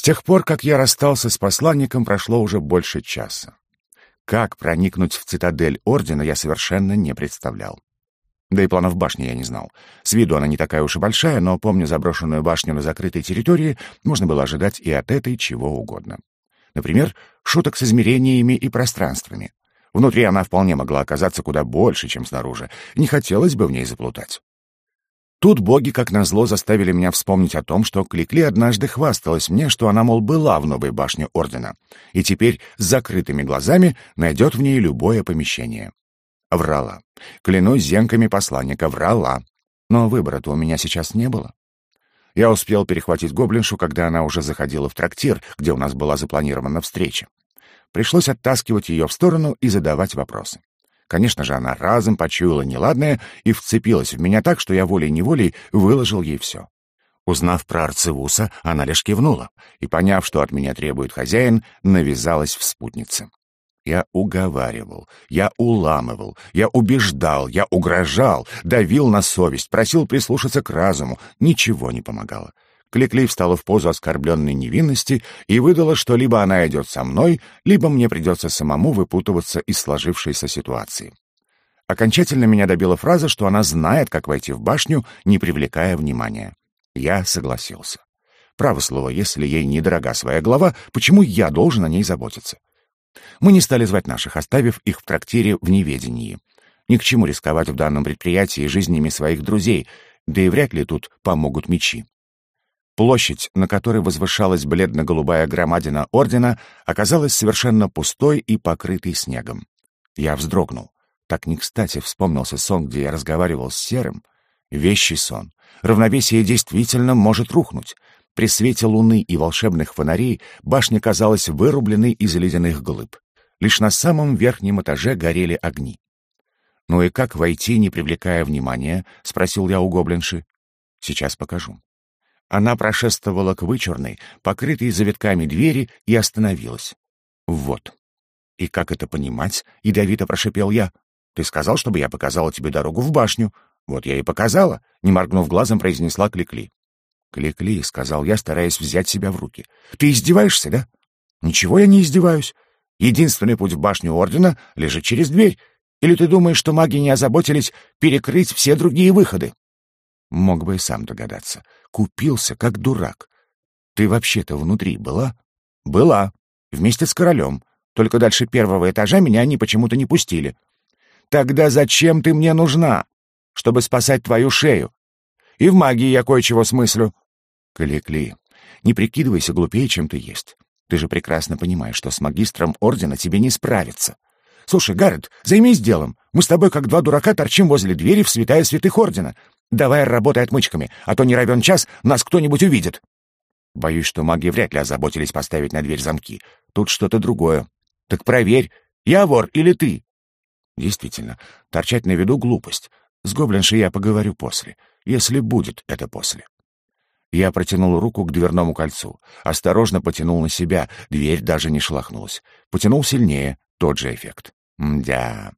тех пор, как я расстался с посланником, прошло уже больше часа. Как проникнуть в цитадель Ордена, я совершенно не представлял. Да и планов башни я не знал. С виду она не такая уж и большая, но, помня заброшенную башню на закрытой территории, можно было ожидать и от этой чего угодно. Например, шуток с измерениями и пространствами. Внутри она вполне могла оказаться куда больше, чем снаружи. Не хотелось бы в ней заплутать. Тут боги, как назло, заставили меня вспомнить о том, что Кликли однажды хвасталась мне, что она, мол, была в новой башне Ордена, и теперь с закрытыми глазами найдет в ней любое помещение. Врала. Клянусь зенками посланника, врала. Но выбора-то у меня сейчас не было. Я успел перехватить гоблиншу, когда она уже заходила в трактир, где у нас была запланирована встреча. Пришлось оттаскивать ее в сторону и задавать вопросы. Конечно же, она разом почуяла неладное и вцепилась в меня так, что я волей-неволей выложил ей все. Узнав про Арцевуса, она лишь кивнула и, поняв, что от меня требует хозяин, навязалась в спутнице. Я уговаривал, я уламывал, я убеждал, я угрожал, давил на совесть, просил прислушаться к разуму. Ничего не помогало. Кликли встала в позу оскорбленной невинности и выдала, что либо она идет со мной, либо мне придется самому выпутываться из сложившейся ситуации. Окончательно меня добила фраза, что она знает, как войти в башню, не привлекая внимания. Я согласился. Право слово, если ей недорога своя голова, почему я должен о ней заботиться? Мы не стали звать наших, оставив их в трактире в неведении. Ни к чему рисковать в данном предприятии жизнями своих друзей, да и вряд ли тут помогут мечи. Площадь, на которой возвышалась бледно-голубая громадина Ордена, оказалась совершенно пустой и покрытой снегом. Я вздрогнул. Так не кстати вспомнился сон, где я разговаривал с Серым. Вещий сон. Равновесие действительно может рухнуть. При свете луны и волшебных фонарей башня казалась вырубленной из ледяных глыб. Лишь на самом верхнем этаже горели огни. «Ну и как войти, не привлекая внимания?» — спросил я у гоблинши. «Сейчас покажу». Она прошествовала к вычурной, покрытой завитками двери и остановилась. «Вот». «И как это понимать?» — ядовито прошипел я. «Ты сказал, чтобы я показала тебе дорогу в башню. Вот я и показала», — не моргнув глазом, произнесла Кликли. «Кликли», — сказал я, стараясь взять себя в руки. «Ты издеваешься, да?» «Ничего я не издеваюсь. Единственный путь в башню Ордена лежит через дверь. Или ты думаешь, что маги не озаботились перекрыть все другие выходы?» Мог бы и сам догадаться. Купился, как дурак. «Ты вообще-то внутри была?» «Была. Вместе с королем. Только дальше первого этажа меня они почему-то не пустили». «Тогда зачем ты мне нужна? Чтобы спасать твою шею. И в магии я кое-чего смыслю». «Кликли, не прикидывайся глупее, чем ты есть. Ты же прекрасно понимаешь, что с магистром Ордена тебе не справиться. Слушай, Гаррет, займись делом. Мы с тобой, как два дурака, торчим возле двери в святая святых Ордена. Давай работай отмычками, а то не равен час нас кто-нибудь увидит». Боюсь, что маги вряд ли озаботились поставить на дверь замки. Тут что-то другое. Так проверь, я вор или ты? Действительно, торчать на виду — глупость. С гоблиншей я поговорю после, если будет это после. Я протянул руку к дверному кольцу, осторожно потянул на себя, дверь даже не шелохнулась. Потянул сильнее, тот же эффект. Мдя.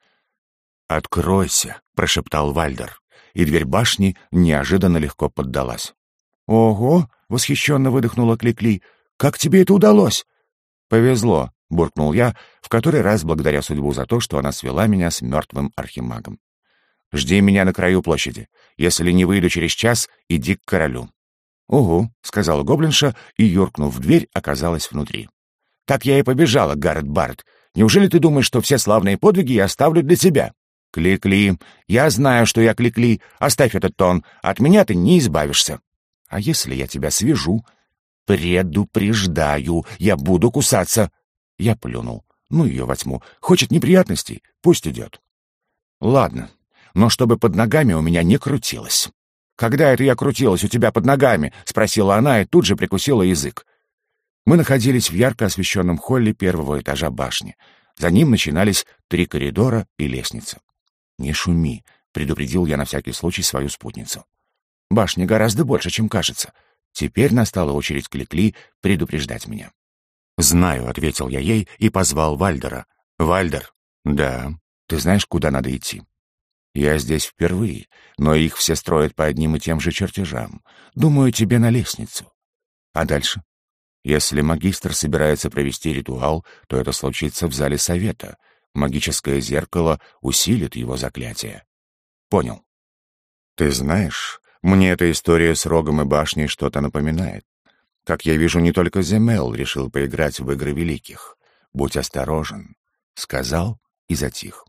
«Откройся», — прошептал Вальдер, и дверь башни неожиданно легко поддалась. «Ого!» — восхищенно выдохнула Кликли. «Как тебе это удалось?» «Повезло», — буркнул я, в который раз благодаря судьбу за то, что она свела меня с мертвым архимагом. «Жди меня на краю площади. Если не выйду через час, иди к королю». «Угу», — сказала гоблинша, и, юркнув в дверь, оказалась внутри. «Так я и побежала, Гаррет Барретт. Неужели ты думаешь, что все славные подвиги я оставлю для тебя?» «Кликли, я знаю, что я Кликли. Оставь этот тон. От меня ты не избавишься». «А если я тебя свяжу?» «Предупреждаю, я буду кусаться». Я плюнул. Ну ее во тьму. Хочет неприятностей? Пусть идет. Ладно, но чтобы под ногами у меня не крутилось. «Когда это я крутилась у тебя под ногами?» — спросила она и тут же прикусила язык. Мы находились в ярко освещенном холле первого этажа башни. За ним начинались 3 коридора и лестница. «Не шуми», — предупредил я на всякий случай свою спутницу. «Башня гораздо больше, чем кажется. Теперь настала очередь Кликли предупреждать меня». «Знаю», — ответил я ей и позвал Вальдера. «Вальдер». «Да. Ты знаешь, куда надо идти?» «Я здесь впервые, но их все строят по одним и тем же чертежам. Думаю, тебе на лестницу». «А дальше?» Если магистр собирается провести ритуал, то это случится в зале совета. Магическое зеркало усилит его заклятие. Понял. Ты знаешь, мне эта история с рогом и башней что-то напоминает. Как я вижу, не только Земел решил поиграть в игры великих. Будь осторожен, — сказал и затих.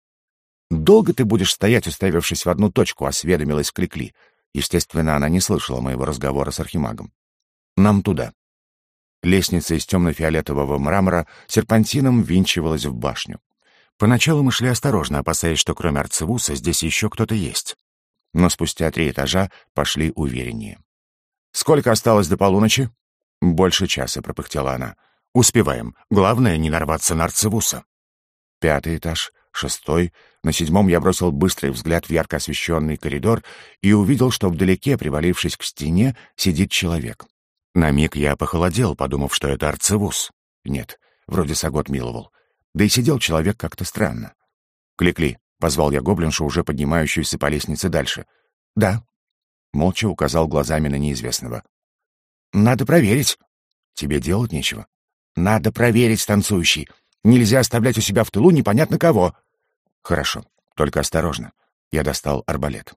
«Долго ты будешь стоять, уставившись в одну точку?» — осведомилась Кликли. Естественно, она не слышала моего разговора с архимагом. «Нам туда». Лестница из темно-фиолетового мрамора серпантином ввинчивалась в башню. Поначалу мы шли осторожно, опасаясь, что кроме Арцевуса здесь еще кто-то есть. Но спустя 3 этажа пошли увереннее. «Сколько осталось до полуночи?» «Больше часа», — пропыхтела она. «Успеваем. Главное, не нарваться на Арцевуса». 5-й этаж, 6-й. На 7-м я бросил быстрый взгляд в ярко освещенный коридор и увидел, что вдалеке, привалившись к стене, сидит человек. На миг я похолодел, подумав, что это Арцевус. Нет, вроде Сагот миловал. Да и сидел человек как-то странно. «Кликли», — позвал я гоблиншу, уже поднимающуюся по лестнице дальше. «Да». Молча указал глазами на неизвестного. «Надо проверить». «Тебе делать нечего». «Надо проверить, танцующий. Нельзя оставлять у себя в тылу непонятно кого». «Хорошо, только осторожно». Я достал арбалет.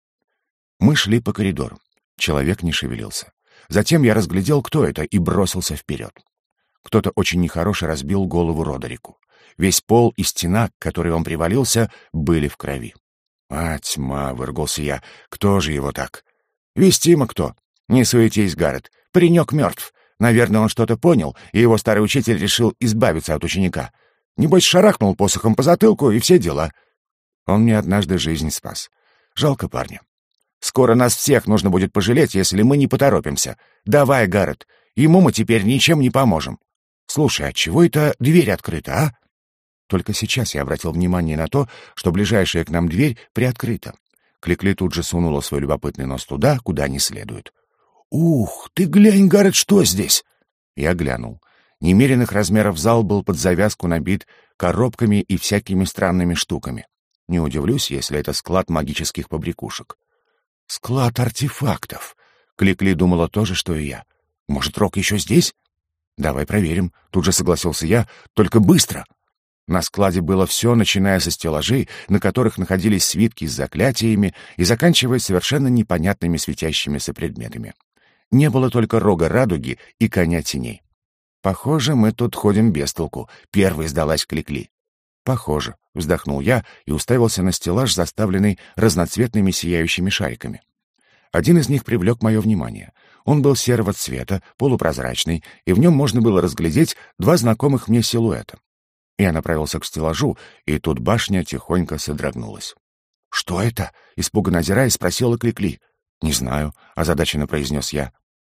Мы шли по коридору. Человек не шевелился. Затем я разглядел, кто это, и бросился вперед. Кто-то очень нехороший разбил голову Родерику. Весь пол и стена, к которой он привалился, были в крови. «А, тьма!» — выругался я. «Кто же его так?» «Вестимо кто?» «Не суетись, Гаррет. Паренек мертв. Наверное, он что-то понял, и его старый учитель решил избавиться от ученика. Небось, шарахнул посохом по затылку, и все дела. Он мне однажды жизнь спас. Жалко парня. Скоро нас всех нужно будет пожалеть, если мы не поторопимся. Давай, Гаррет, ему мы теперь ничем не поможем. Слушай, а чего это дверь открыта, а?» Только сейчас я обратил внимание на то, что ближайшая к нам дверь приоткрыта. Кликли тут же сунула свой любопытный нос туда, куда не следует. «Ух, ты глянь, Гаррет, что здесь?» Я глянул. Немеренных размеров зал был под завязку набит коробками и всякими странными штуками. Не удивлюсь, если это склад магических побрякушек. «Склад артефактов!» Кликли думала то же, что и я. «Может, Рок еще здесь?» «Давай проверим», — тут же согласился я, — «только быстро». На складе было все, начиная со стеллажей, на которых находились свитки с заклятиями, и заканчивая совершенно непонятными светящимися предметами. Не было только рога радуги и коня теней. «Похоже, мы тут ходим без толку», — первой сдалась Кликли. «Похоже», — вздохнул я и уставился на стеллаж, заставленный разноцветными сияющими шариками. Один из них привлек мое внимание. Он был серого цвета, полупрозрачный, и в нем можно было разглядеть 2 знакомых мне силуэта. Я направился к стеллажу, и тут башня тихонько содрогнулась. «Что это?» — испуганно озираясь, спросила Кликли. «Не знаю», — озадаченно произнес я.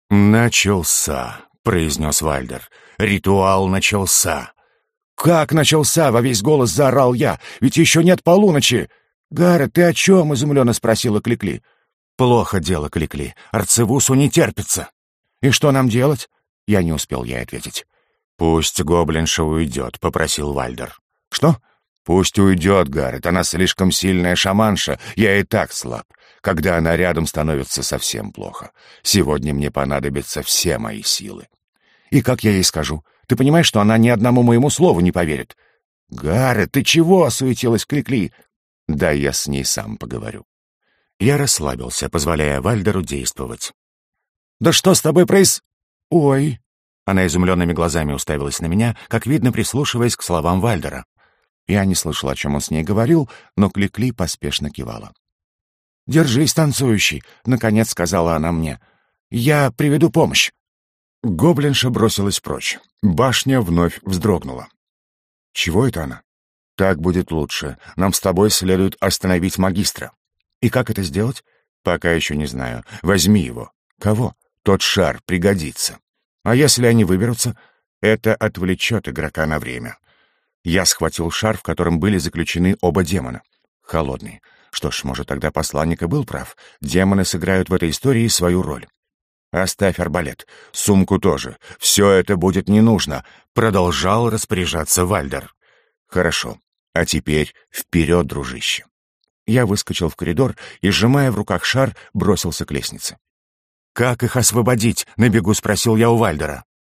«Начался», — произнес Вальдер. «Ритуал начался». «Как начался?» — во весь голос заорал я. «Ведь еще нет полуночи!» «Гаррет, ты о чем?» — изумленно спросила Кликли. «Плохо дело, Кликли. Арцевусу не терпится». «И что нам делать?» Я не успел ей ответить. «Пусть гоблинша уйдет», — попросил Вальдер. «Что?» «Пусть уйдет, Гаррет. Она слишком сильная шаманша. Я и так слаб. Когда она рядом, становится совсем плохо. Сегодня мне понадобятся все мои силы». «И как я ей скажу? Ты понимаешь, что она ни одному моему слову не поверит?» «Гаррет, ты чего?» — осуетилась Кликли. «Да я с ней сам поговорю». Я расслабился, позволяя Вальдеру действовать. «Да что с тобой Ой!» Она изумленными глазами уставилась на меня, как видно, прислушиваясь к словам Вальдера. Я не слышал, о чем он с ней говорил, но Кликли поспешно кивала. «Держись, танцующий!» — наконец сказала она мне. «Я приведу помощь!» Гоблинша бросилась прочь. Башня вновь вздрогнула. «Чего это она?» «Так будет лучше. Нам с тобой следует остановить магистра». «И как это сделать?» «Пока еще не знаю. Возьми его». «Кого?» «Тот шар пригодится». «А если они выберутся?» «Это отвлечет игрока на время». Я схватил шар, в котором были заключены оба демона. Холодный. Что ж, может, тогда посланник и был прав. Демоны сыграют в этой истории свою роль. «Оставь арбалет. Сумку тоже. Все это будет не нужно», — продолжал распоряжаться Вальдер. «Хорошо. А теперь вперед, дружище». Я выскочил в коридор и, сжимая в руках шар, бросился к лестнице. «Как их освободить?» — на бегу спросил я у Вальдера.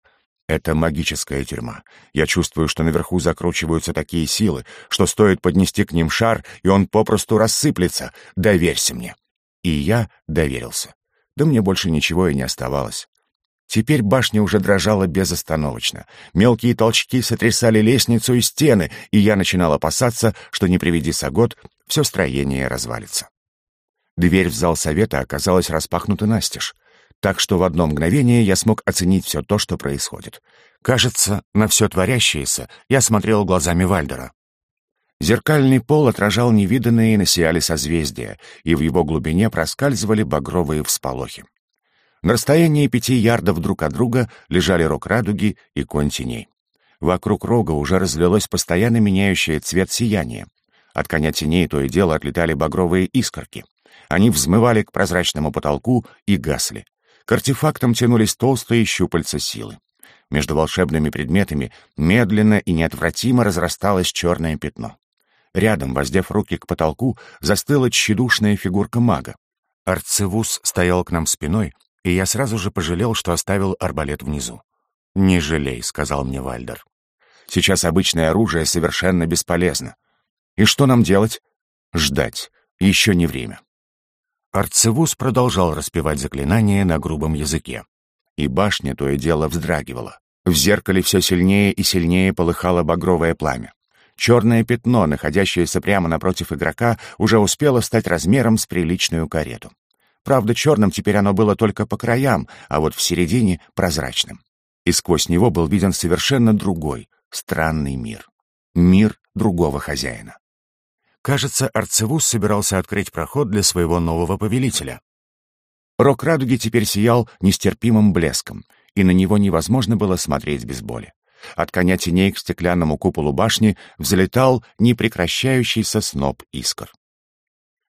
Это магическая тюрьма. Я чувствую, что наверху закручиваются такие силы, что стоит поднести к ним шар, и он попросту рассыплется. Доверься мне. И я доверился. Да мне больше ничего и не оставалось. Теперь башня уже дрожала безостановочно. Мелкие толчки сотрясали лестницу и стены, и я начинал опасаться, что, не приведи Сагот, все строение развалится. Дверь в зал совета оказалась распахнута настежь, так что в одно мгновение я смог оценить все то, что происходит. Кажется, на все творящееся я смотрел глазами Вальдера. Зеркальный пол отражал невиданные на Сиале созвездия, и в его глубине проскальзывали багровые всполохи. На расстоянии 5 ярдов друг от друга лежали рог радуги и конь теней. Вокруг рога уже разлилось постоянно меняющее цвет сияние. От коня теней то и дело отлетали багровые искорки. Они взмывали к прозрачному потолку и гасли. К артефактам тянулись толстые щупальца силы. Между волшебными предметами медленно и неотвратимо разрасталось черное пятно. Рядом, воздев руки к потолку, застыла тщедушная фигурка мага. Арцевус стоял к нам спиной, и я сразу же пожалел, что оставил арбалет внизу. «Не жалей», — сказал мне Вальдер. «Сейчас обычное оружие совершенно бесполезно. И что нам делать? Ждать. Еще не время». Арцевус продолжал распевать заклинание на грубом языке. И башня то и дело вздрагивала. В зеркале все сильнее и сильнее полыхало багровое пламя. Черное пятно, находящееся прямо напротив игрока, уже успело стать размером с приличную карету. Правда, черным теперь оно было только по краям, а вот в середине — прозрачным. И сквозь него был виден совершенно другой, странный мир. Мир другого хозяина. Кажется, Арцевус собирался открыть проход для своего нового повелителя. Рог радуги теперь сиял нестерпимым блеском, и на него невозможно было смотреть без боли. От коня теней к стеклянному куполу башни взлетал непрекращающийся сноп искр.